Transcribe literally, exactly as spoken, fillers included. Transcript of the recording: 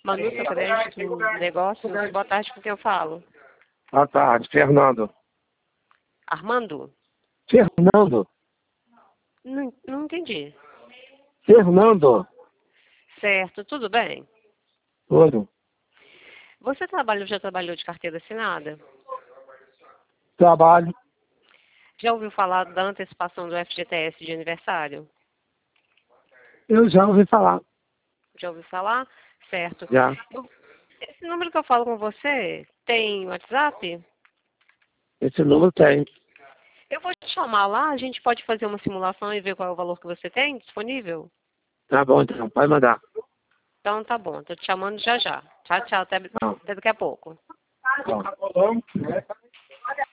Manu, seu crédito, negócios. Boa tarde, com quem eu falo? Boa tarde, Fernando. Armando? Fernando. Não, não entendi. Fernando. Certo, tudo bem? Tudo. Você trabalhou, já trabalhou de carteira assinada? Trabalho. Já ouviu falar da antecipação do F G T S de aniversário? Eu já ouvi falar. Já ouviu falar? Certo. Já. Eu, esse número que eu falo com você tem WhatsApp? Esse número tem. Eu vou te chamar lá, a gente pode fazer uma simulação e ver qual é o valor que você tem disponível? Tá bom, então. Pode mandar. Então tá bom, tô te chamando já já. Tchau, tchau, até, Não. até daqui a pouco. Bom.